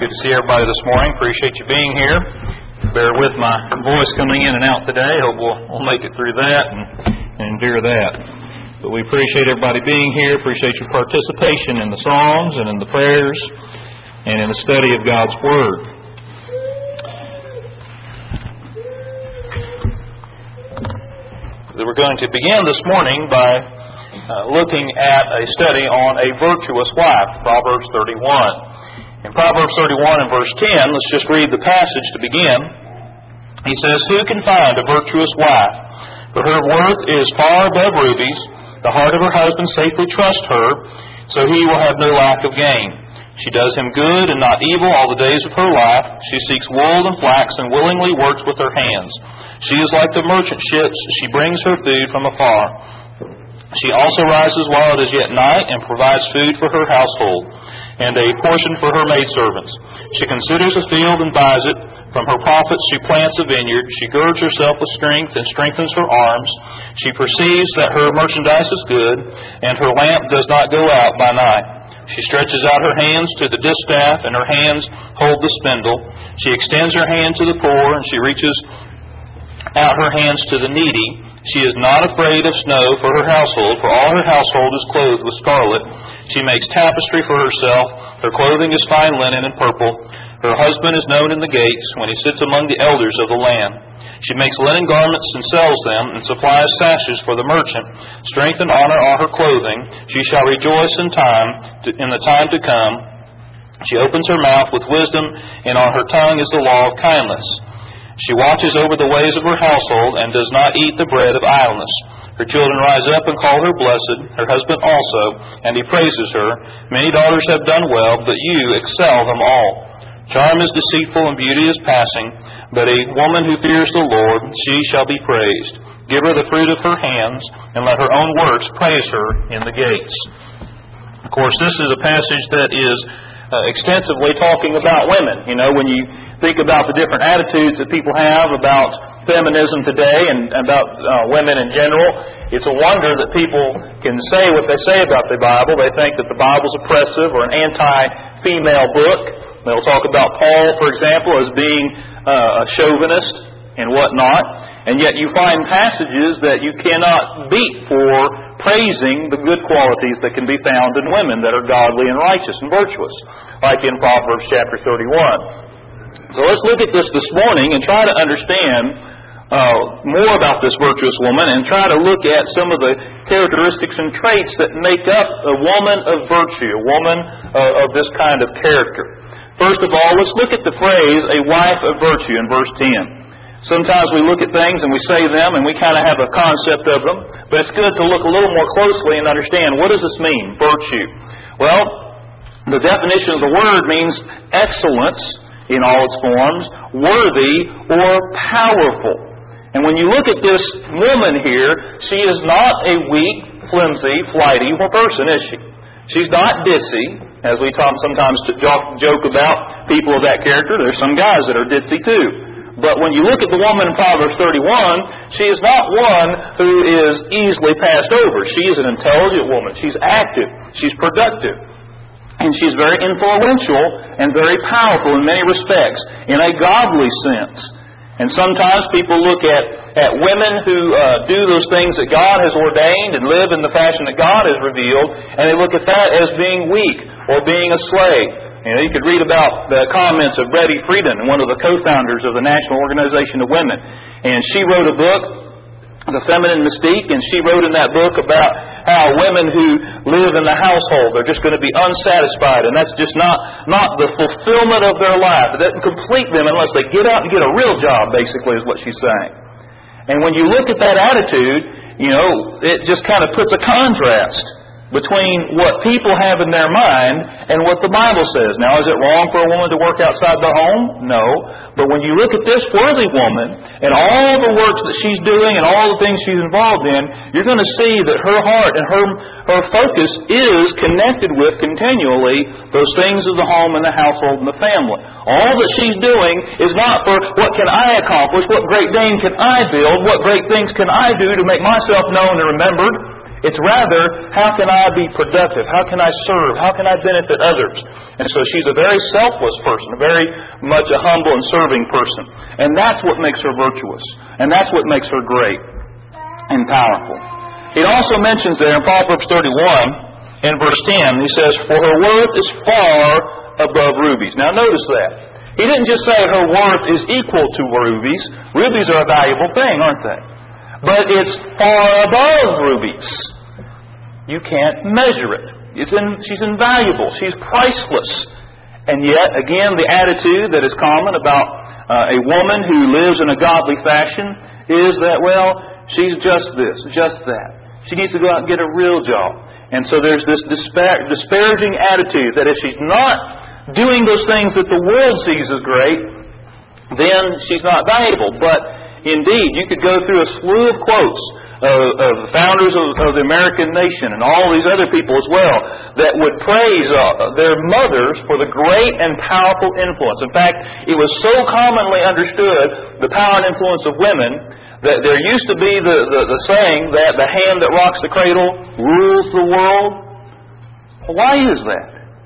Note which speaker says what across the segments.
Speaker 1: Good to see everybody this morning. Appreciate you being here. Bear with my voice coming in and out today. Hope we'll make it through that and endure that. But we appreciate everybody being here. Appreciate your participation in the songs and in the prayers and in the study of God's Word. We're going to begin this morning by looking at a study on a virtuous wife, Proverbs 31. In Proverbs 31 and verse 10, let's just read the passage to begin. He says, "Who can find a virtuous wife? For her worth is far above rubies. The heart of her husband safely trusts her, so he will have no lack of gain. She does him good and not evil all the days of her life. She seeks wool and flax and willingly works with her hands. She is like the merchant ships. She brings her food from afar. She also rises while it is yet night and provides food for her household and a portion for her maidservants. She considers a field and buys it. From her profits she plants a vineyard. She girds herself with strength and strengthens her arms. She perceives that her merchandise is good, and her lamp does not go out by night. She stretches out her hands to the distaff, and her hands hold the spindle. She extends her hand to the poor, and she reaches out her hands to the needy. She is not afraid of snow for her household, for all her household is clothed with scarlet. She makes tapestry for herself. Her clothing is fine linen and purple. Her husband is known in the gates when he sits among the elders of the land. She makes linen garments and sells them, and supplies sashes for the merchant. Strength and honor are her clothing. She shall rejoice in the time to come. She opens her mouth with wisdom, and on her tongue is the law of kindness. She watches over the ways of her household and does not eat the bread of idleness. Her children rise up and call her blessed, her husband also, and he praises her. Many daughters have done well, but you excel them all. Charm is deceitful and beauty is passing, but a woman who fears the Lord, she shall be praised. Give her the fruit of her hands, and let her own works praise her in the gates." Of course, this is a passage that is extensively talking about women. You know, when you think about the different attitudes that people have about feminism today and about women in general, it's a wonder that people can say what they say about the Bible. They think that the Bible's oppressive or an anti-female book. They'll talk about Paul, for example, as being a chauvinist and whatnot. And yet you find passages that you cannot beat for praising the good qualities that can be found in women that are godly and righteous and virtuous, like in Proverbs chapter 31. So let's look at this morning and try to understand more about this virtuous woman and try to look at some of the characteristics and traits that make up a woman of virtue, a woman of this kind of character. First of all, let's look at the phrase, a wife of virtue, in verse 10. Sometimes we look at things and we say them and we kind of have a concept of them, but it's good to look a little more closely and understand, what does this mean, virtue? Well, the definition of the word means excellence in all its forms, worthy or powerful. And when you look at this woman here, she is not a weak, flimsy, flighty person, is she? She's not ditzy, as we sometimes joke about people of that character. There's some guys that are ditzy too. But when you look at the woman in Proverbs 31, she is not one who is easily passed over. She is an intelligent woman. She's active. She's productive. And she's very influential and very powerful in many respects, in a godly sense. And sometimes people look at women who do those things that God has ordained and live in the fashion that God has revealed, and they look at that as being weak or being a slave. You know, you could read about the comments of Betty Friedan, one of the co-founders of the National Organization of Women. And she wrote a book, The Feminine Mystique, and she wrote in that book about how women who live in the household are just going to be unsatisfied, and that's just not the fulfillment of their life. It doesn't complete them unless they get out and get a real job, basically, is what she's saying. And when you look at that attitude, you know, it just kind of puts a contrast between what people have in their mind and what the Bible says. Now, is it wrong for a woman to work outside the home? No. But when you look at this worthy woman and all the works that she's doing and all the things she's involved in, you're going to see that her heart and her focus is connected with continually those things of the home and the household and the family. All that she's doing is not for what can I accomplish, what great name can I build, what great things can I do to make myself known and remembered. It's rather, how can I be productive? How can I serve? How can I benefit others? And so she's a very selfless person, very much a humble and serving person. And that's what makes her virtuous. And that's what makes her great and powerful. It also mentions there in Proverbs 31, in verse 10, he says, "For her worth is far above rubies." Now notice that. He didn't just say her worth is equal to rubies. Rubies are a valuable thing, aren't they? But it's far above rubies. You can't measure it. She's invaluable. She's priceless. And yet, again, the attitude that is common about a woman who lives in a godly fashion is that, well, she's just this, just that. She needs to go out and get a real job. And so there's this disparaging attitude that if she's not doing those things that the world sees as great, then she's not valuable. But indeed, you could go through a slew of quotes of the founders of the American nation and all these other people as well that would praise their mothers for the great and powerful influence. In fact, it was so commonly understood, the power and influence of women, that there used to be the saying that the hand that rocks the cradle rules the world. Well, why is that?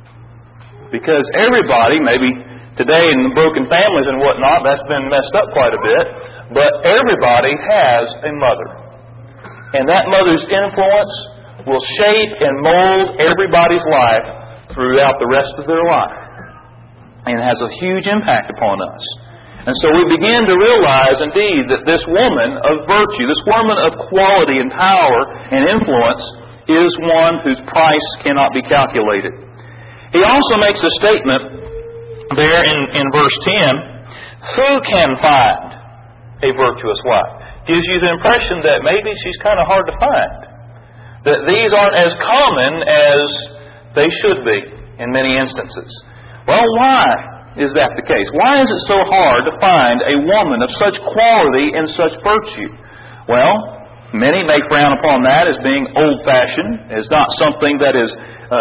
Speaker 1: Because everybody, maybe today in broken families and whatnot, that's been messed up quite a bit, but everybody has a mother. And that mother's influence will shape and mold everybody's life throughout the rest of their life. And it has a huge impact upon us. And so we begin to realize, indeed, that this woman of virtue, this woman of quality and power and influence, is one whose price cannot be calculated. He also makes a statement there in verse 10, "Who can find a virtuous wife?" Gives you the impression that maybe she's kind of hard to find. That these aren't as common as they should be in many instances. Well, why is that the case? Why is it so hard to find a woman of such quality and such virtue? Well, many may frown upon that as being old-fashioned, as not something that is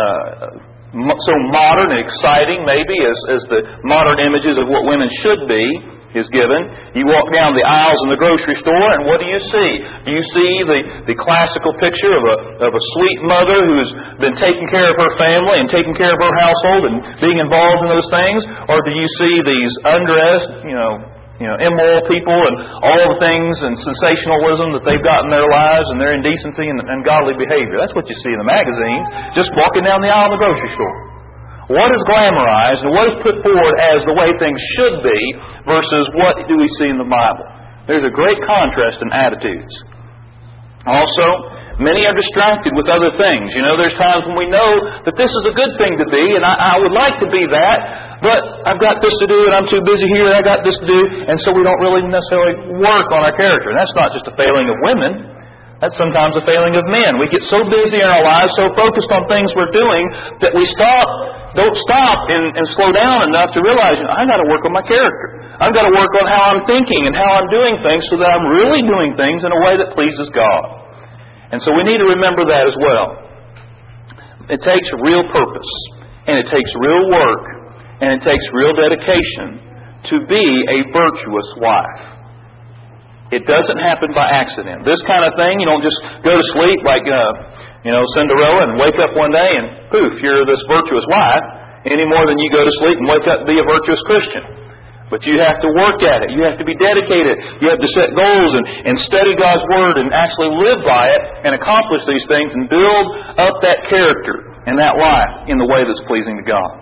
Speaker 1: so modern and exciting maybe as the modern images of what women should be is given. You walk down the aisles in the grocery store, and what do you see? Do you see the classical picture of a sweet mother who's been taking care of her family and taking care of her household and being involved in those things? Or do you see these undressed, immoral people and all the things and sensationalism that they've got in their lives and their indecency and ungodly behavior? That's what you see in the magazines, just walking down the aisle in the grocery store. What is glamorized and what is put forward as the way things should be versus what do we see in the Bible? There's a great contrast in attitudes. Also, many are distracted with other things. There's times when we know that this is a good thing to be, and I would like to be that, but I've got this to do, and I'm too busy here, and I got this to do, and so we don't really necessarily work on our character. And that's not just a failing of women. That's sometimes a failing of men. We get so busy in our lives, so focused on things we're doing, that we don't stop and slow down enough to realize, I've got to work on my character. I've got to work on how I'm thinking and how I'm doing things so that I'm really doing things in a way that pleases God. And so we need to remember that as well. It takes real purpose, and it takes real work, and it takes real dedication to be a virtuous wife. It doesn't happen by accident. This kind of thing, you don't just go to sleep like, Cinderella and wake up one day and poof, you're this virtuous wife, any more than you go to sleep and wake up and be a virtuous Christian. But you have to work at it. You have to be dedicated. You have to set goals and study God's Word and actually live by it and accomplish these things and build up that character and that life in the way that's pleasing to God.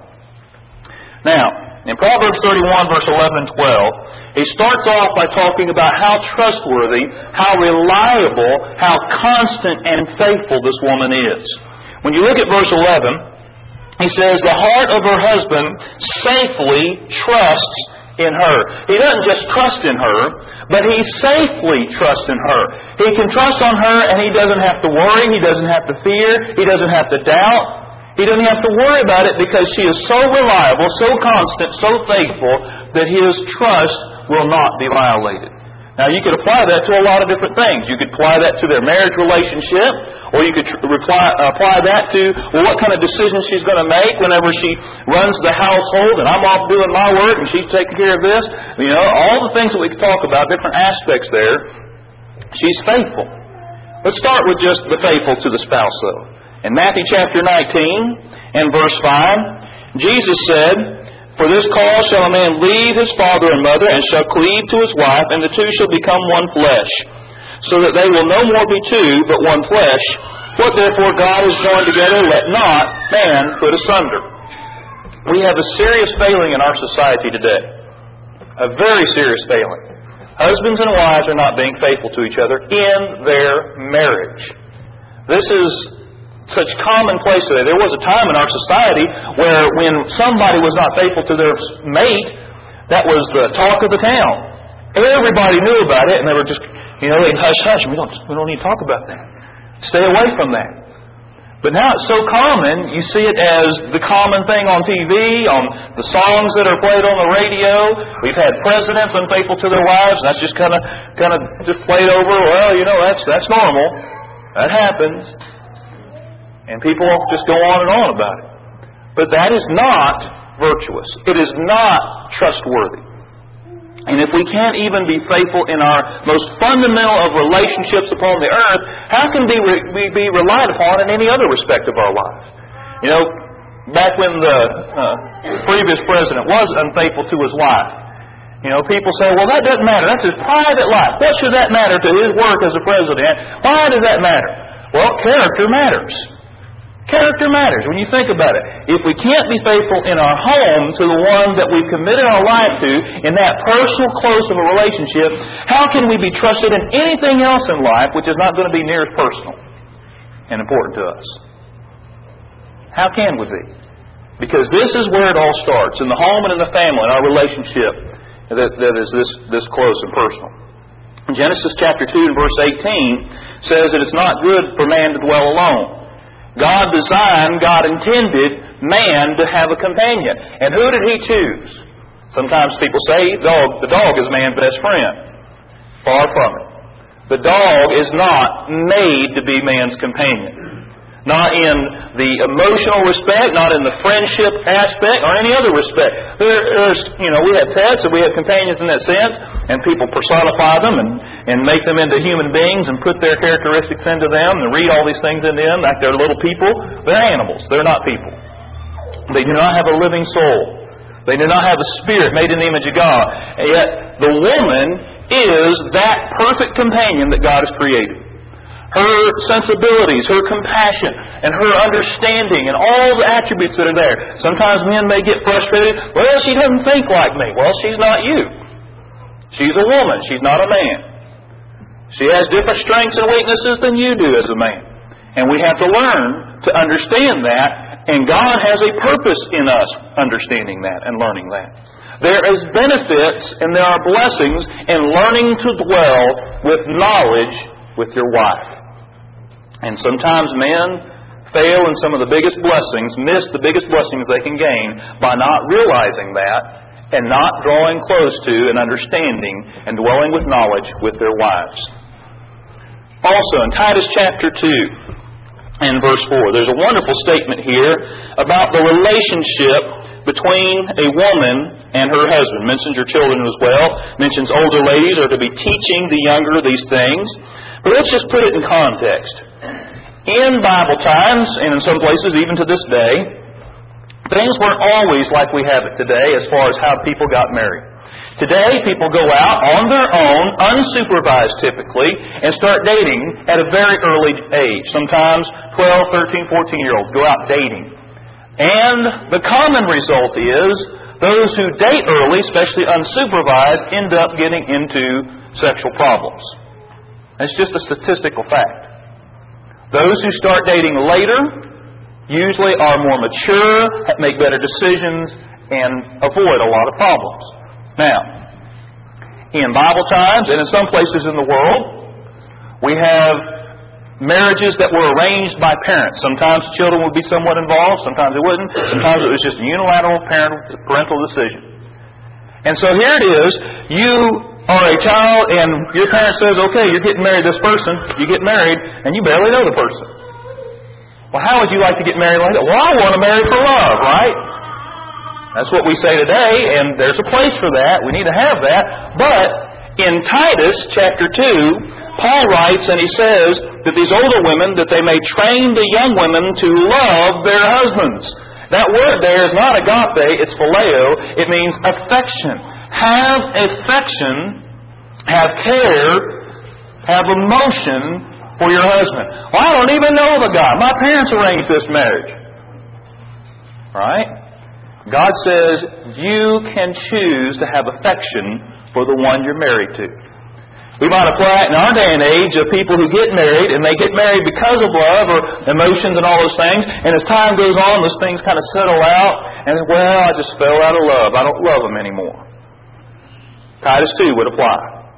Speaker 1: Now, in Proverbs 31, verse 11 and 12, he starts off by talking about how trustworthy, how reliable, how constant and faithful this woman is. When you look at verse 11, he says, "The heart of her husband safely trusts in her." He doesn't just trust in her, but he safely trusts in her. He can trust on her and he doesn't have to worry, he doesn't have to fear, he doesn't have to doubt. He doesn't have to worry about it because she is so reliable, so constant, so faithful that his trust will not be violated. Now, you could apply that to a lot of different things. You could apply that to their marriage relationship, or you could apply that to, what kind of decisions she's going to make whenever she runs the household, and I'm off doing my work, and she's taking care of this. All the things that we could talk about, different aspects there. She's faithful. Let's start with just the faithful to the spouse, though. In Matthew chapter 19 and verse 5, Jesus said, "For this cause shall a man leave his father and mother, and shall cleave to his wife, and the two shall become one flesh. So that they will no more be two, but one flesh. What therefore God has joined together, let not man put asunder." We have a serious failing in our society today. A very serious failing. Husbands and wives are not being faithful to each other in their marriage. This is such commonplace today. There was a time in our society where when somebody was not faithful to their mate, that was the talk of the town. Everybody knew about it, and they were just, in hush-hush. We don't need to talk about that. Stay away from that. But now it's so common, you see it as the common thing on TV, on the songs that are played on the radio. We've had presidents unfaithful to their wives, and that's just kind of just played over. Well, that's normal. That happens. And people just go on and on about it. But that is not virtuous. It is not trustworthy. And if we can't even be faithful in our most fundamental of relationships upon the earth, how can we be relied upon in any other respect of our life? Back when the previous president was unfaithful to his wife, people say, well, that doesn't matter. That's his private life. What should that matter to his work as a president? Why does that matter? Well, character matters. Character matters when you think about it. If we can't be faithful in our home to the one that we've committed our life to, in that personal close of a relationship, how can we be trusted in anything else in life which is not going to be near as personal and important to us? How can we be? Because this is where it all starts, in the home and in the family, in our relationship that is this close and personal. Genesis chapter 2 and verse 18 says that it's not good for man to dwell alone. God designed, God intended man to have a companion. And who did He choose? Sometimes people say the dog is man's best friend. Far from it. The dog is not made to be man's companion. Not in the emotional respect, not in the friendship aspect, or any other respect. We have pets and we have companions in that sense, and people personify them and make them into human beings and put their characteristics into them and read all these things into them like they're little people. They're animals. They're not people. They do not have a living soul. They do not have a spirit made in the image of God. And yet the woman is that perfect companion that God has created. Her sensibilities, her compassion, and her understanding, and all the attributes that are there. Sometimes men may get frustrated. Well, she doesn't think like me. Well, she's not you. She's a woman. She's not a man. She has different strengths and weaknesses than you do as a man. And we have to learn to understand that, and God has a purpose in us understanding that and learning that. There is benefits and there are blessings in learning to dwell with knowledge with your wife. And sometimes men fail in some of the biggest blessings, miss the biggest blessings they can gain by not realizing that and not drawing close to and understanding and dwelling with knowledge with their wives. Also, in Titus chapter 2 and verse 4, there's a wonderful statement here about the relationship between a woman and her husband. Mentions your children as well. Mentions older ladies are to be teaching the younger these things. But let's just put it in context. In Bible times, and in some places even to this day, things weren't always like we have it today as far as how people got married. Today, people go out on their own, unsupervised typically, and start dating at a very early age. Sometimes 12, 13, 14-year-olds go out dating. And the common result is those who date early, especially unsupervised, end up getting into sexual problems. It's just a statistical fact. Those who start dating later usually are more mature, make better decisions, and avoid a lot of problems. Now, in Bible times and in some places in the world, we have marriages that were arranged by parents. Sometimes children would be somewhat involved, sometimes it wouldn't. Sometimes it was just a unilateral parental decision. And so here it is, you are a child and your parent says, okay, you're getting married to this person, you get married, and you barely know the person. Well, how would you like to get married like that? Well, I want to marry for love, right? That's what we say today, and there's a place for that. We need to have that. But In Titus chapter 2, Paul writes and he says that these older women, that they may train the young women to love their husbands. That word there is not agape, it's phileo. It means affection. Have affection, have care, have emotion for your husband. Well, I don't even know the guy. My parents arranged this marriage. Right? God says you can choose to have affection for the one you're married to. We might apply it in our day and age of people who get married, and they get married because of love or emotions and all those things, and as time goes on, those things kind of settle out, and well, I just fell out of love. I don't love them anymore. Titus 2 would apply.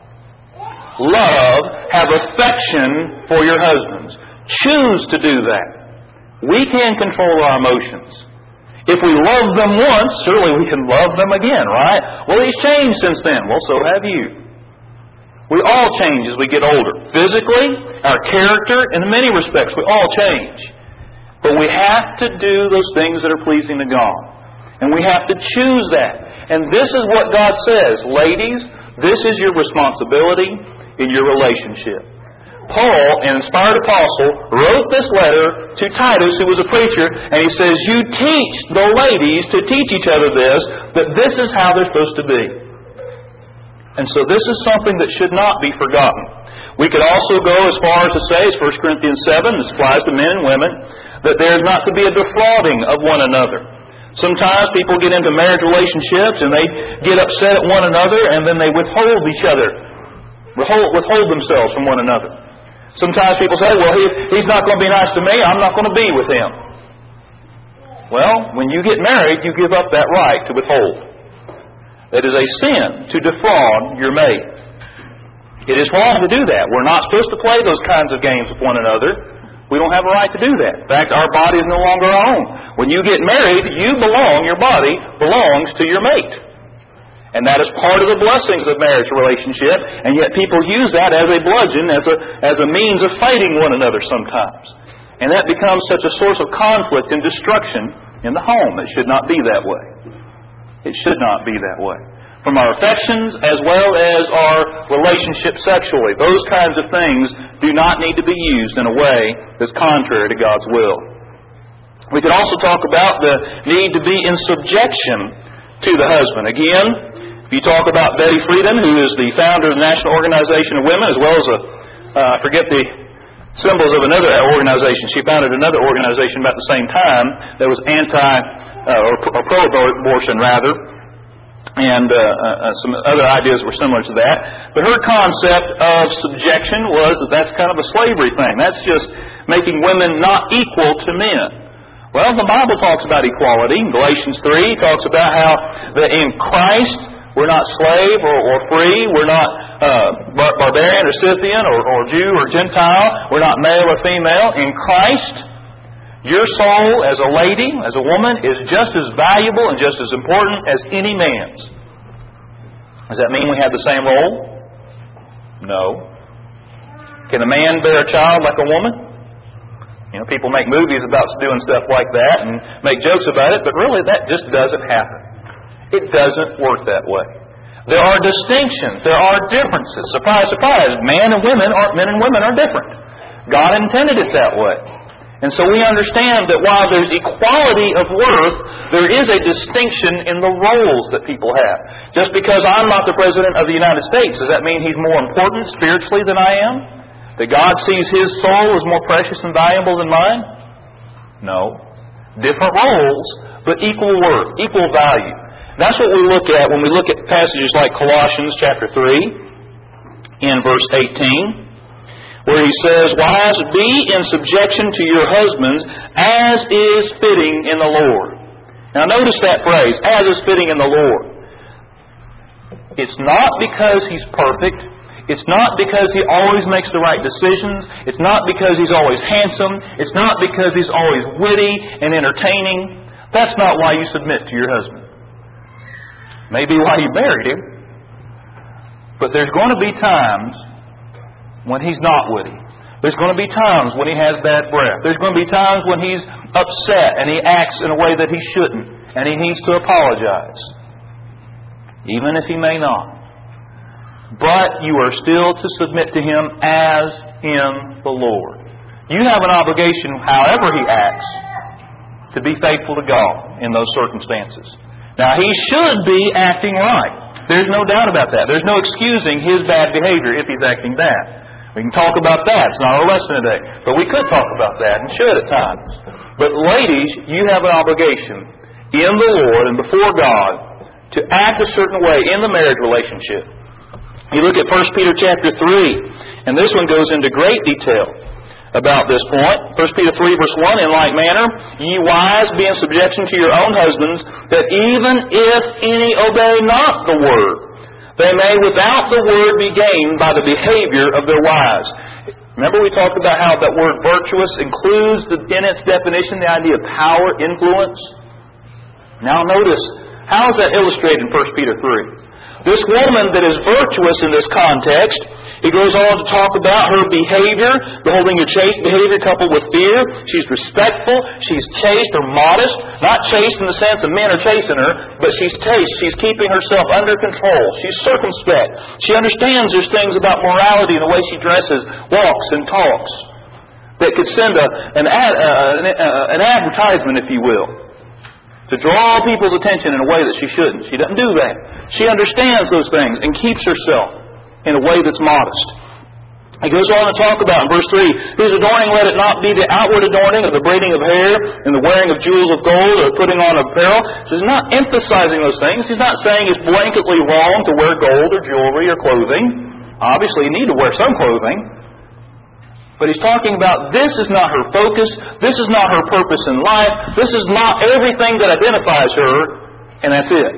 Speaker 1: Love, have affection for your husbands. Choose to do that. We can control our emotions. If we love them once, surely we can love them again, right? Well, he's changed since then. Well, so have you. We all change as we get older. Physically, our character, in many respects, we all change. But we have to do those things that are pleasing to God. And we have to choose that. And this is what God says. Ladies, this is your responsibility in your relationship. Paul, an inspired apostle, wrote this letter to Titus, who was a preacher, and he says, you teach the ladies to teach each other this, that this is how they're supposed to be. And so this is something that should not be forgotten. We could also go as far as to say, as 1 Corinthians 7, this applies to men and women, that there is not to be a defrauding of one another. Sometimes people get into marriage relationships and they get upset at one another and then they withhold each other, withhold themselves from one another. Sometimes people say, well, he's not going to be nice to me, I'm not going to be with him. Well, when you get married, you give up that right to withhold. It is a sin to defraud your mate. It is wrong to do that. We're not supposed to play those kinds of games with one another. We don't have a right to do that. In fact, our body is no longer our own. When you get married, your body belongs to your mate. And that is part of the blessings of marriage relationship. And yet people use that as a bludgeon, as a means of fighting one another sometimes. And that becomes such a source of conflict and destruction in the home. It should not be that way. It should not be that way. From our affections as well as our relationship sexually, those kinds of things do not need to be used in a way that's contrary to God's will. We could also talk about the need to be in subjection to the husband. Again, if you talk about Betty Friedan, who is the founder of the National Organization of Women, as well as I forget the symbols of another organization. She founded another organization about the same time that was pro-abortion rather, and some other ideas were similar to that. But her concept of subjection was that that's kind of a slavery thing. That's just making women not equal to men. Well, the Bible talks about equality. In Galatians 3 talks about how that in Christ we're not slave or free. We're not barbarian or Scythian or Jew or Gentile. We're not male or female. In Christ, your soul as a lady, as a woman, is just as valuable and just as important as any man's. Does that mean we have the same role? No. Can a man bear a child like a woman? You know, people make movies about doing stuff like that and make jokes about it, but really that just doesn't happen. It doesn't work that way. There are distinctions. There are differences. Surprise, surprise. Men and women are different. God intended it that way. And so we understand that while there's equality of worth, there is a distinction in the roles that people have. Just because I'm not the President of the United States, does that mean He's more important spiritually than I am? That God sees His soul as more precious and valuable than mine? No. Different roles, but equal worth, equal value. That's what we look at when we look at passages like Colossians chapter 3 in verse 18, where he says, wives, be in subjection to your husbands as is fitting in the Lord. Now notice that phrase, as is fitting in the Lord. It's not because He's perfect. It's not because He always makes the right decisions. It's not because He's always handsome. It's not because He's always witty and entertaining. That's not why you submit to your husband. Maybe why you married him. But there's going to be times when he's not witty. There's going to be times when he has bad breath. There's going to be times when he's upset and he acts in a way that he shouldn't. And he needs to apologize. Even if he may not. but you are still to submit to him as in the Lord. You have an obligation, however he acts, to be faithful to God in those circumstances. Now, he should be acting right. There's no doubt about that. There's no excusing his bad behavior if he's acting bad. We can talk about that. It's not our lesson today. But we could talk about that, and should at times. But ladies, you have an obligation in the Lord and before God to act a certain way in the marriage relationship. You look at 1 Peter chapter 3, and this one goes into great detail about this point. 1 Peter 3, verse 1, in like manner, ye wives, be in subjection to your own husbands, that even if any obey not the word, they may without the word be gained by the behavior of their wives. Remember we talked about how that word virtuous includes in its definition the idea of power, influence? Now notice, how is that illustrated in 1 Peter 3? This woman that is virtuous in this context, he goes on to talk about her behavior, beholding a chaste behavior coupled with fear. She's respectful, she's chaste or modest, not chaste in the sense of men are chasing her, but she's chaste. She's keeping herself under control. She's circumspect. She understands there's things about morality and the way she dresses, walks, and talks that could send an advertisement, if you will, to draw people's attention in a way that she shouldn't. She doesn't do that. She understands those things and keeps herself in a way that's modest. He goes on to talk about in verse 3, whose adorning let it not be the outward adorning of the braiding of hair and the wearing of jewels of gold or putting on apparel. So he's not emphasizing those things. He's not saying it's blanketly wrong to wear gold or jewelry or clothing. Obviously you need to wear some clothing. But he's talking about this is not her focus, this is not her purpose in life, this is not everything that identifies her, and that's it.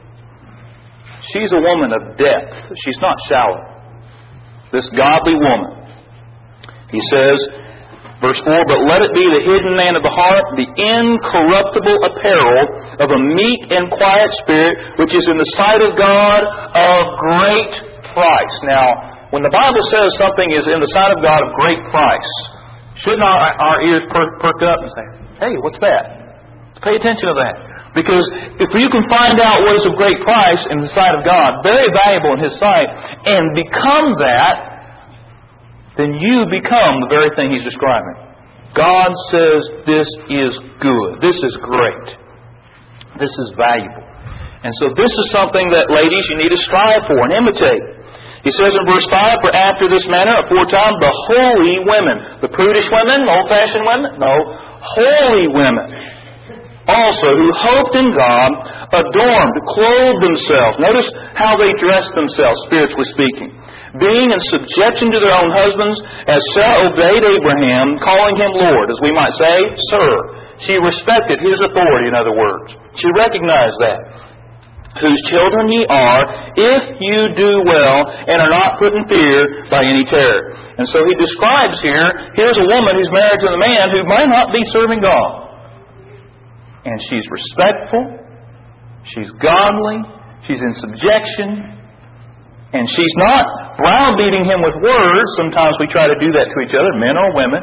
Speaker 1: She's a woman of depth. She's not shallow. This godly woman. He says, verse 4, but let it be the hidden man of the heart, the incorruptible apparel of a meek and quiet spirit, which is in the sight of God of great price. Now, when the Bible says something is in the sight of God of great price, should not our ears perk up and say, hey, what's that? Let's pay attention to that. Because if you can find out what is of great price in the sight of God, very valuable in His sight, and become that, then you become the very thing He's describing. God says this is good. This is great. This is valuable. And so this is something that, ladies, you need to strive for and imitate. He says in verse 5, for after this manner, aforetime, the holy women, the prudish women, old-fashioned women, no, holy women, also who hoped in God, adorned, clothed themselves. Notice how they dressed themselves, spiritually speaking. Being in subjection to their own husbands, as Sarah obeyed Abraham, calling him Lord, as we might say, Sir. She respected his authority, in other words. She recognized that. Whose children ye are, if you do well, and are not put in fear by any terror. And so he describes here's a woman who's married to a man who might not be serving God. And she's respectful, she's godly, she's in subjection, and she's not browbeating him with words. Sometimes we try to do that to each other, men or women.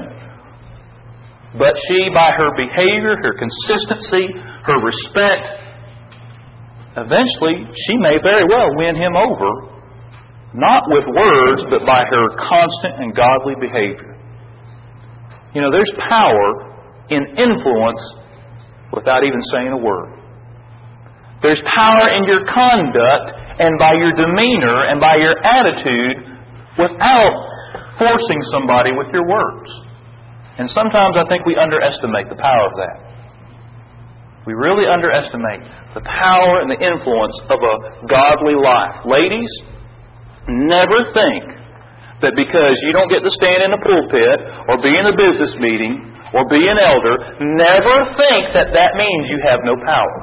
Speaker 1: But she, by her behavior, her consistency, her respect, eventually, she may very well win him over, not with words, but by her constant and godly behavior. You know, there's power in influence without even saying a word. There's power in your conduct and by your demeanor and by your attitude without forcing somebody with your words. And sometimes I think we underestimate the power of that. We really underestimate the power and the influence of a godly life. Ladies, never think that because you don't get to stand in the pulpit or be in a business meeting or be an elder, never think that that means you have no power.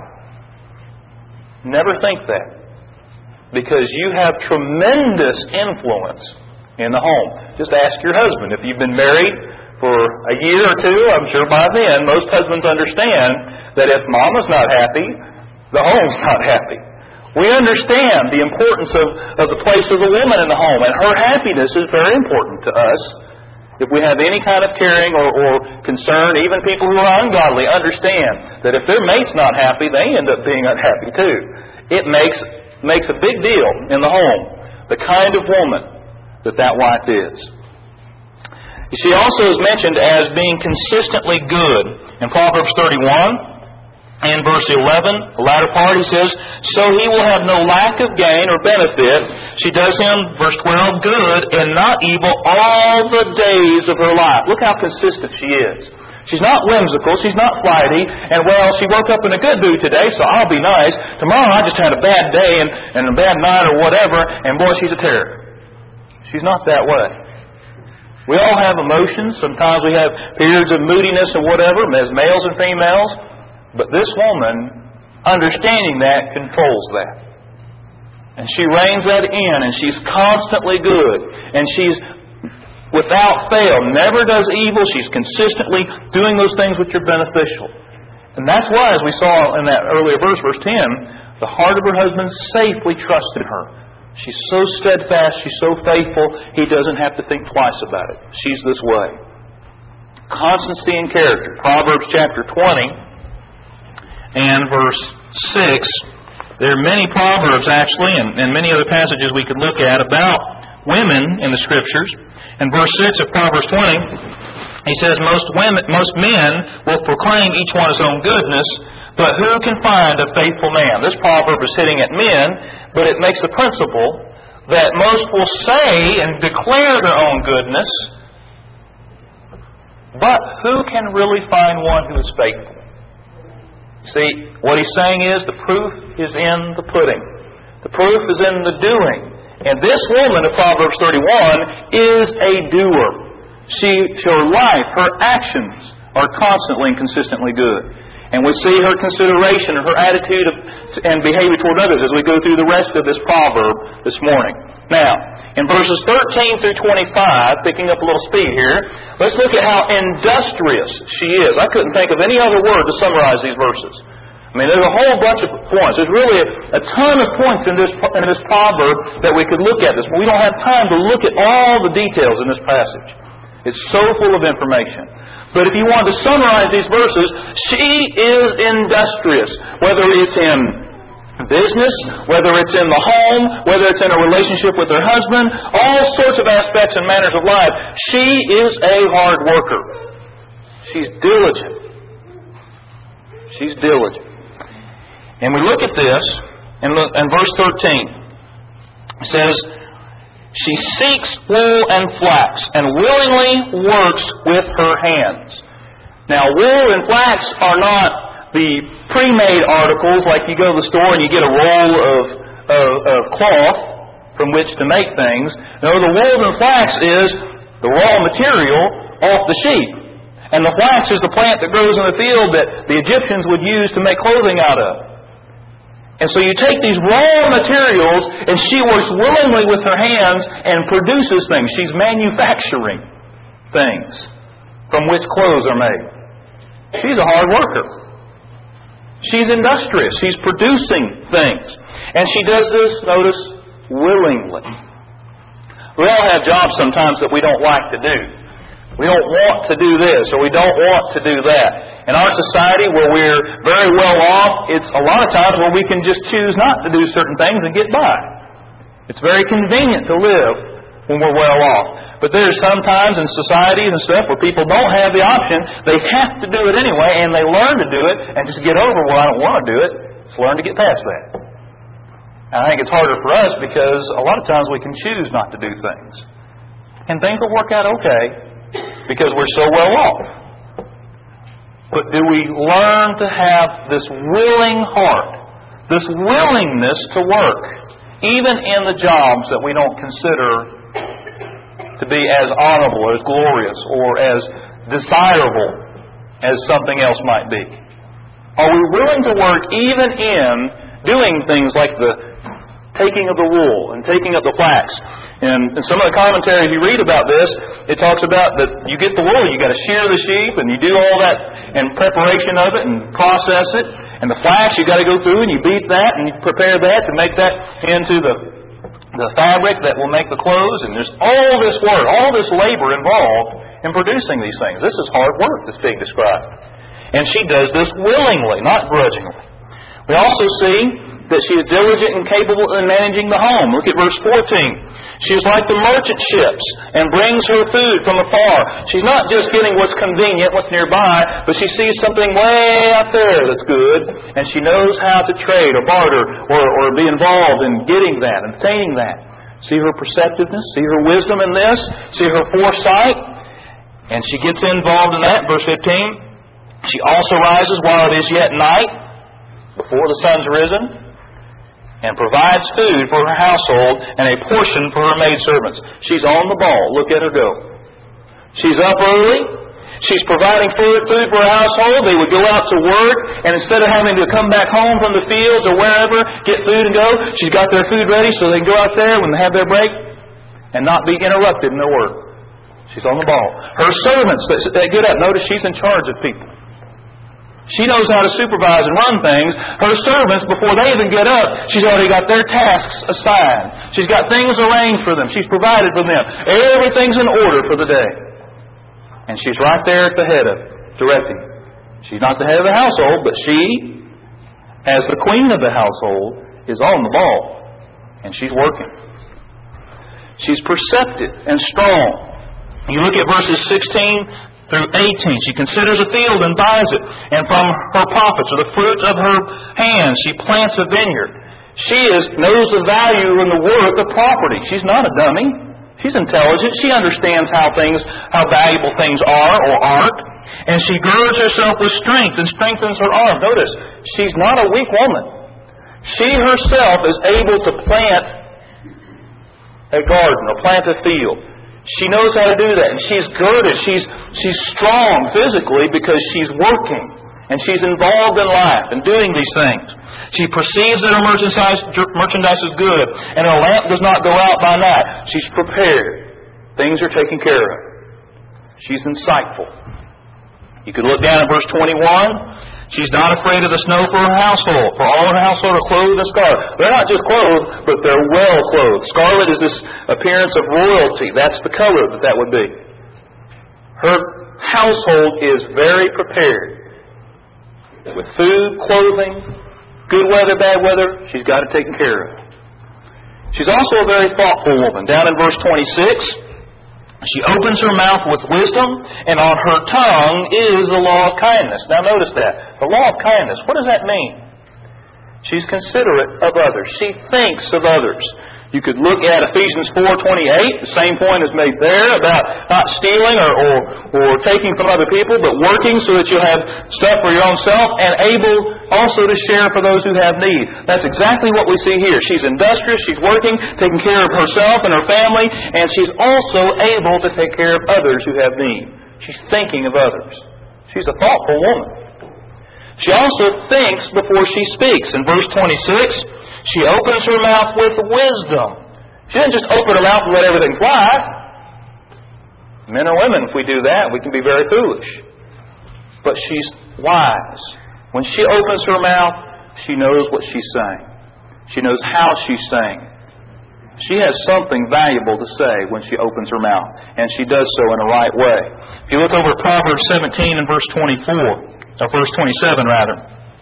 Speaker 1: Never think that. Because you have tremendous influence in the home. Just ask your husband. If you've been married for a year or two, I'm sure by then most husbands understand that if mama's not happy, the home's not happy. We understand the importance of the place of the woman in the home, and her happiness is very important to us. If we have any kind of caring or concern, even people who are ungodly understand that if their mate's not happy, they end up being unhappy too. It makes a big deal in the home. the kind of woman that wife is. She also is mentioned as being consistently good. In Proverbs 31, in verse 11, the latter part, he says, "So he will have no lack of gain or benefit. She does him," verse 12, "good and not evil all the days of her life." Look how consistent she is. She's not whimsical. She's not flighty. And, well, she woke up in a good mood today, so I'll be nice. Tomorrow I just had a bad day and a bad night or whatever, and boy, she's a terror. She's not that way. We all have emotions. Sometimes we have periods of moodiness and whatever, as males and females. But this woman, understanding that, controls that. And she reins that in, and she's constantly good. And she's without fail, never does evil. She's consistently doing those things which are beneficial. And that's why, as we saw in that earlier verse, verse 10, the heart of her husband safely trusted her. She's so steadfast, she's so faithful, he doesn't have to think twice about it. She's this way. Constancy in character. Proverbs chapter 20 and verse 6. There are many proverbs, actually, and many other passages we could look at about women in the Scriptures. In verse 6 of Proverbs 20, he says, most men will proclaim each one his own goodness, but who can find a faithful man? This proverb is hitting at men, but it makes the principle that most will say and declare their own goodness, but who can really find one who is faithful? See, what he's saying is the proof is in the pudding. The proof is in the doing. And this woman of Proverbs 31 is a doer. Her life, her actions are constantly and consistently good. And we see her consideration and her attitude and behavior toward others as we go through the rest of this proverb this morning. Now, in verses 13 through 25, picking up a little speed here, let's look at how industrious she is. I couldn't think of any other word to summarize these verses. I mean, there's a whole bunch of points. There's really a ton of points in this proverb that we could look at this, but we don't have time to look at all the details in this passage. It's so full of information. But if you want to summarize these verses, she is industrious. Whether it's in business, whether it's in the home, whether it's in a relationship with her husband, all sorts of aspects and manners of life, she is a hard worker. She's diligent. She's diligent. And we look at this in verse 13. It says, she seeks wool and flax and willingly works with her hands. Now, wool and flax are not the pre-made articles like you go to the store and you get a roll of cloth from which to make things. No, the wool and flax is the raw material off the sheep. And the flax is the plant that grows in the field that the Egyptians would use to make clothing out of. And so you take these raw materials, and she works willingly with her hands and produces things. She's manufacturing things from which clothes are made. She's a hard worker. She's industrious. She's producing things. And she does this, notice, willingly. We all have jobs sometimes that we don't like to do. We don't want to do this, or we don't want to do that. In our society, where we're very well off, it's a lot of times where we can just choose not to do certain things and get by. It's very convenient to live when we're well off. But there's sometimes in societies and stuff where people don't have the option. They have to do it anyway, and they learn to do it and just get over, well, I don't want to do it. Just learn to get past that. And I think it's harder for us because a lot of times we can choose not to do things. And things will work out okay, because we're so well off. But do we learn to have this willing heart, this willingness to work, even in the jobs that we don't consider to be as honorable, as glorious, or as desirable as something else might be? Are we willing to work even in doing things like the taking of the wool and taking of the flax? And some of the commentary, if you read about this, it talks about that you get the wool, you got to shear the sheep, and you do all that in preparation of it and process it. And the flax, you got to go through and you beat that and you prepare that to make that into the fabric that will make the clothes. And there's all this work, all this labor involved in producing these things. This is hard work that's being described. And she does this willingly, not grudgingly. We also see that she is diligent and capable in managing the home. Look at verse 14. She is like the merchant ships and brings her food from afar. She's not just getting what's convenient, what's nearby, but she sees something way out there that's good, and she knows how to trade or barter or be involved in getting that and obtaining that. See her perceptiveness, see her wisdom in this, see her foresight, and she gets involved in that. Verse 15, she also rises while it is yet night, before the sun's risen, and provides food for her household and a portion for her maidservants. She's on the ball. Look at her go. She's up early. She's providing food for her household. They would go out to work, and instead of having to come back home from the fields or wherever, get food and go, she's got their food ready so they can go out there when they have their break and not be interrupted in their work. She's on the ball. Her servants that get up, notice she's in charge of people. She knows how to supervise and run things. Her servants, before they even get up, she's already got their tasks assigned. She's got things arranged for them. She's provided for them. Everything's in order for the day. And she's right there at the head of it, directing. She's not the head of the household, but she, as the queen of the household, is on the ball. And she's working. She's perceptive and strong. You look at verses 16 through 18. She considers a field and buys it, and from her profits, or the fruit of her hands, she plants a vineyard. She knows the value and the worth of property. She's not a dummy. She's intelligent. She understands how valuable things are or aren't. And she girds herself with strength and strengthens her arm. Notice, she's not a weak woman. She herself is able to plant a garden or plant a field. She knows how to do that. And she's girded. She's strong physically because she's working. And she's involved in life and doing these things. She perceives that her merchandise is good, and her lamp does not go out by night. She's prepared. Things are taken care of. She's insightful. You could look down at verse 21. She's not afraid of the snow for her household, for all her household are clothed in scarlet. They're not just clothed, but they're well clothed. Scarlet is this appearance of royalty. That's the color that would be. Her household is very prepared. With food, clothing, good weather, bad weather, she's got it taken care of. She's also a very thoughtful woman. Down in verse 26, she opens her mouth with wisdom, and on her tongue is the law of kindness. Now notice that. The law of kindness, what does that mean? She's considerate of others. She thinks of others. You could look at Ephesians 4:28. The same point is made there about not stealing or taking from other people, but working so that you'll have stuff for your own self and able also to share for those who have need. That's exactly what we see here. She's industrious, she's working, taking care of herself and her family, and she's also able to take care of others who have need. She's thinking of others. She's a thoughtful woman. She also thinks before she speaks. In verse 26, she opens her mouth with wisdom. She doesn't just open her mouth and let everything fly. Men or women, if we do that, we can be very foolish. But she's wise. When she opens her mouth, she knows what she's saying. She knows how she's saying. She has something valuable to say when she opens her mouth. And she does so in a right way. If you look over at Proverbs 17 and verse 24, or verse 27 rather,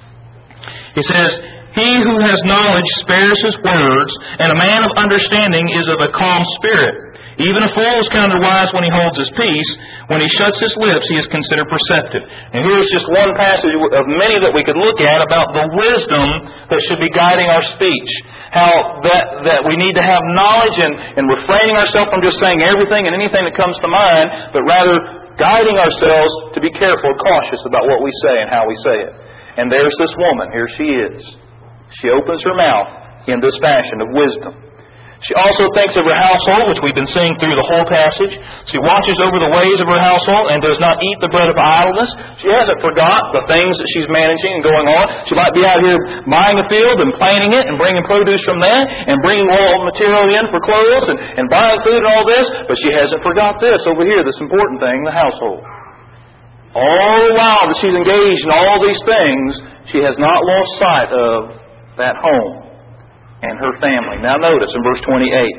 Speaker 1: it says, "He who has knowledge spares his words, and a man of understanding is of a calm spirit. Even a fool is counted wise when he holds his peace. When he shuts his lips, he is considered perceptive." And here's just one passage of many that we could look at about the wisdom that should be guiding our speech. How that we need to have knowledge and refraining ourselves from just saying everything and anything that comes to mind, but rather guiding ourselves to be careful and cautious about what we say and how we say it. And there's this woman. Here she is. She opens her mouth in this fashion of wisdom. She also thinks of her household, which we've been seeing through the whole passage. She watches over the ways of her household and does not eat the bread of idleness. She hasn't forgot the things that she's managing and going on. She might be out here buying a field and planting it and bringing produce from that and bringing raw material in for clothes and buying food and all this. But she hasn't forgot this over here, this important thing, the household. All the while that she's engaged in all these things, she has not lost sight of that home and her family. Now notice in verse 28,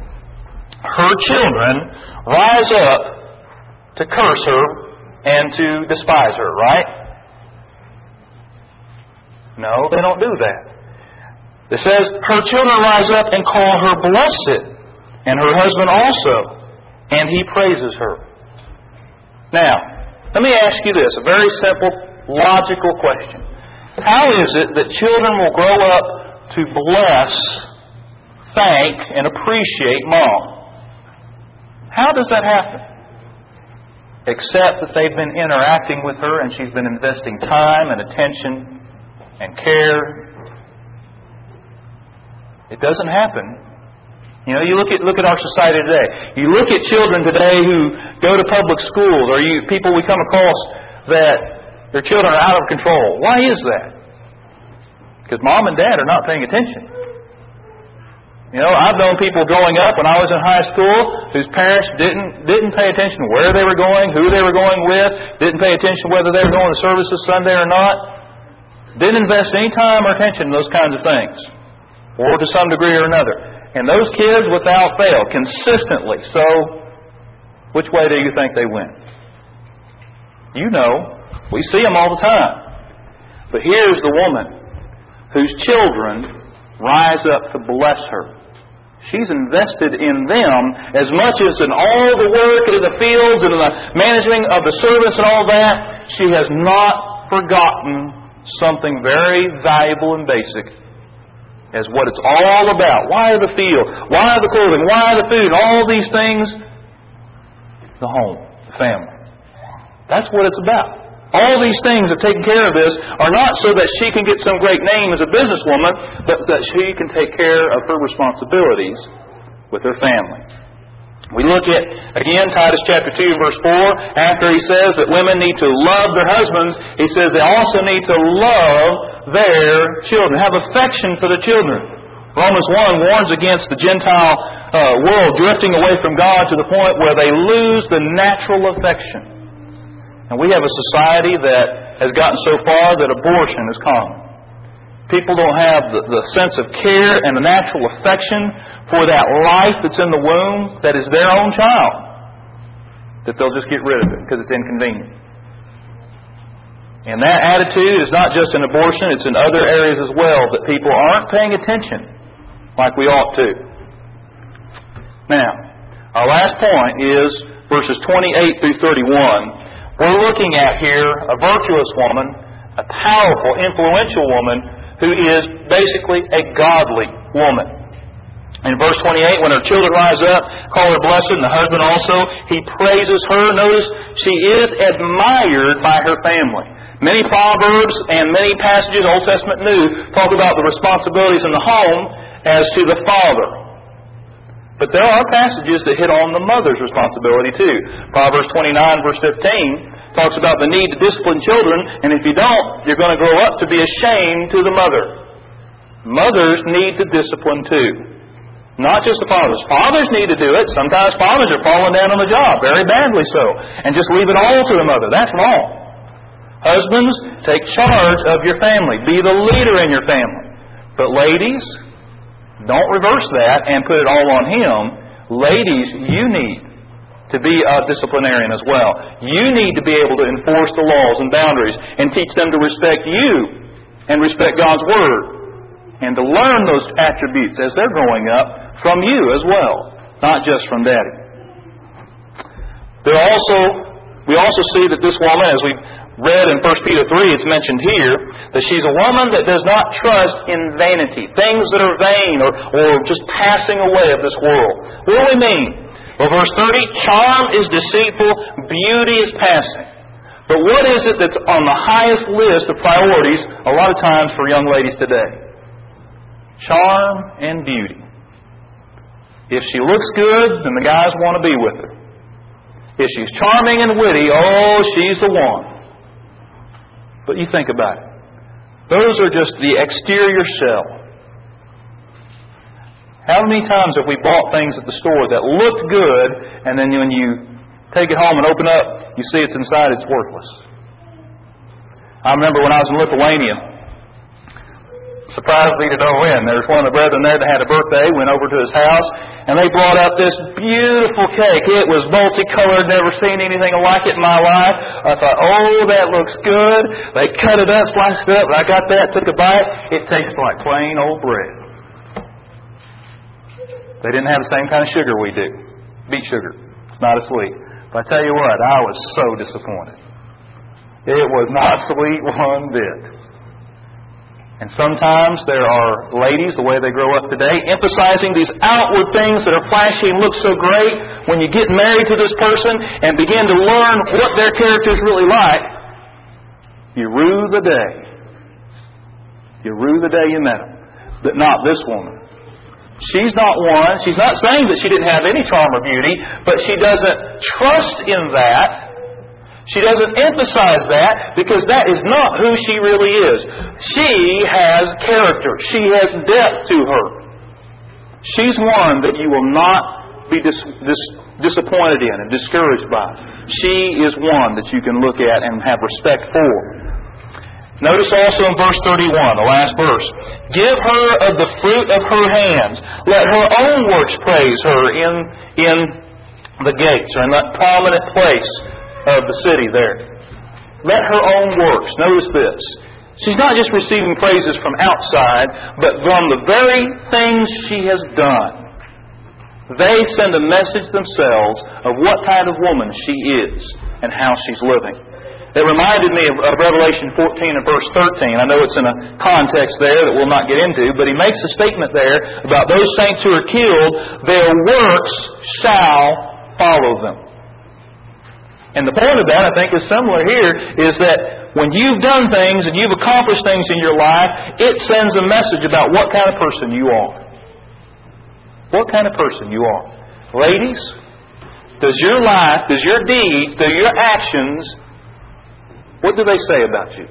Speaker 1: her children rise up to curse her and to despise her, right? No, they don't do that. It says, her children rise up and call her blessed, and her husband also, and he praises her. Now, let me ask you this, a very simple, logical question. How is it that children will grow up to bless, thank, and appreciate Mom? How does that happen? Except that they've been interacting with her and she's been investing time and attention and care. It doesn't happen. You know, you look at our society today. You look at children today who go to public schools, or people we come across that their children are out of control. Why is that? Because Mom and Dad are not paying attention. You know, I've known people growing up when I was in high school whose parents didn't pay attention to where they were going, who they were going with, didn't pay attention whether they were going to services Sunday or not, didn't invest any time or attention in those kinds of things, or to some degree or another. And those kids, without fail, consistently, so which way do you think they went? You know, we see them all the time. But here's the woman whose children rise up to bless her. She's invested in them as much as in all the work and in the fields and in the managing of the servants and all that. She has not forgotten something very valuable and basic as what it's all about. Why the field? Why the clothing? Why the food? All these things. The home, the family. That's what it's about. All these things of taking care of this are not so that she can get some great name as a businesswoman, but that she can take care of her responsibilities with her family. We look at, again, Titus chapter 2, verse 4. After he says that women need to love their husbands, he says they also need to love their children, have affection for the children. Romans 1 warns against the Gentile world drifting away from God to the point where they lose the natural affection. And we have a society that has gotten so far that abortion is common. People don't have the sense of care and the natural affection for that life that's in the womb that is their own child, that they'll just get rid of it because it's inconvenient. And that attitude is not just in abortion, it's in other areas as well, that people aren't paying attention like we ought to. Now, our last point is verses 28 through 31. We're looking at here a virtuous woman, a powerful, influential woman who is basically a godly woman. In verse 28, when her children rise up, call her blessed, and the husband also, he praises her. Notice, she is admired by her family. Many proverbs and many passages, Old Testament, New, talk about the responsibilities in the home as to the father. But there are passages that hit on the mother's responsibility too. Proverbs 29, verse 15, talks about the need to discipline children, and if you don't, you're going to grow up to be a shame to the mother. Mothers need to discipline too. Not just the fathers. Fathers need to do it. Sometimes fathers are falling down on the job, very badly so, and just leave it all to the mother. That's wrong. Husbands, take charge of your family. Be the leader in your family. But ladies, don't reverse that and put it all on him. Ladies, you need to be a disciplinarian as well. You need to be able to enforce the laws and boundaries and teach them to respect you and respect God's Word and to learn those attributes as they're growing up from you as well, not just from Daddy. We also see that this woman, as we've read in 1 Peter 3, it's mentioned here, that she's a woman that does not trust in vanity, things that are vain or just passing away of this world. What do we mean? Well, verse 30, charm is deceitful, beauty is passing. But what is it that's on the highest list of priorities a lot of times for young ladies today? Charm and beauty. If she looks good, then the guys want to be with her. If she's charming and witty, oh, she's the one. But you think about it. Those are just the exterior shell. How many times have we bought things at the store that looked good, and then when you take it home and open up, you see it's inside, it's worthless? I remember when I was in Lithuania, surprised me to no end. There was one of the brethren there that had a birthday, went over to his house, and they brought up this beautiful cake. It was multicolored, never seen anything like it in my life. I thought, oh, that looks good. They cut it up, sliced it up, and I got that, took a bite. It tasted like plain old bread. They didn't have the same kind of sugar we do. Beet sugar. It's not as sweet. But I tell you what, I was so disappointed. It was not sweet one bit. And sometimes there are ladies, the way they grow up today, emphasizing these outward things that are flashy and look so great. When you get married to this person and begin to learn what their character is really like, you rue the day. You rue the day you met them. But not this woman. She's not one. She's not saying that she didn't have any charm or beauty, but she doesn't trust in that. She doesn't emphasize that because that is not who she really is. She has character. She has depth to her. She's one that you will not be disappointed in and discouraged by. She is one that you can look at and have respect for. Notice also in verse 31, the last verse, give her of the fruit of her hands. Let her own works praise her in the gates, or in that prominent place of the city there. Let her own works. Notice this. She's not just receiving praises from outside, but from the very things she has done. They send a message themselves of what kind of woman she is and how she's living. It reminded me of Revelation 14 and verse 13. I know it's in a context there that we'll not get into, but he makes a statement there about those saints who are killed, their works shall follow them. And the point of that, I think, is similar here, is that when you've done things and you've accomplished things in your life, it sends a message about what kind of person you are. What kind of person you are. Ladies, does your life, does your deeds, do your actions, what do they say about you?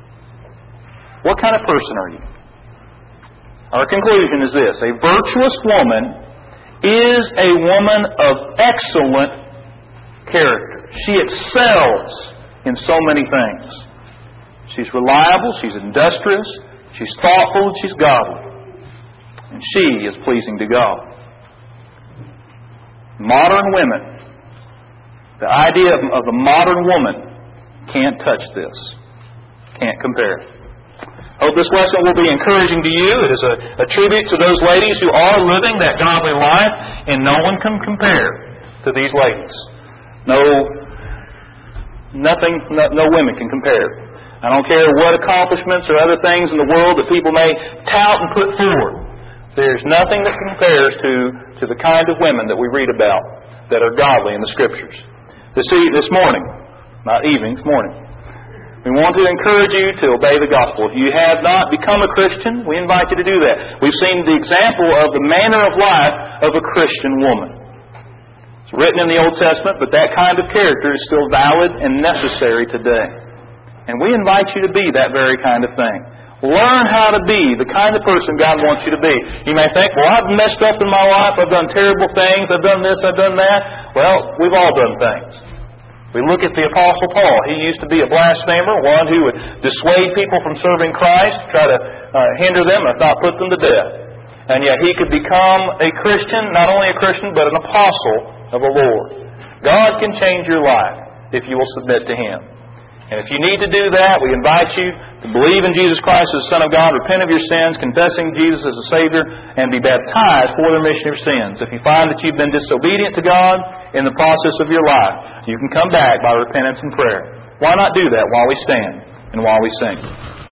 Speaker 1: What kind of person are you? Our conclusion is this. A virtuous woman is a woman of excellent character. She excels in so many things. She's reliable, she's industrious, she's thoughtful, and she's godly. And she is pleasing to God. Modern women, the idea of a modern woman can't touch this. Can't compare. I hope this lesson will be encouraging to you. It is a tribute to those ladies who are living that godly life, and no one can compare to these ladies. No women can compare. I don't care what accomplishments or other things in the world that people may tout and put forward. There's nothing that compares to the kind of women that we read about that are godly in the Scriptures. This morning, not evening, this morning, we want to encourage you to obey the gospel. If you have not become a Christian, we invite you to do that. We've seen the example of the manner of life of a Christian woman. It's written in the Old Testament, but that kind of character is still valid and necessary today. And we invite you to be that very kind of thing. Learn how to be the kind of person God wants you to be. You may think, well, I've messed up in my life. I've done terrible things. I've done this. I've done that. Well, we've all done things. We look at the Apostle Paul. He used to be a blasphemer, one who would dissuade people from serving Christ, try to hinder them, if not put them to death. And yet he could become a Christian, not only a Christian, but an apostle of the Lord. God can change your life if you will submit to Him. And if you need to do that, we invite you to believe in Jesus Christ as the Son of God, repent of your sins, confessing Jesus as a Savior, and be baptized for the remission of sins. If you find that you've been disobedient to God in the process of your life, you can come back by repentance and prayer. Why not do that while we stand and while we sing?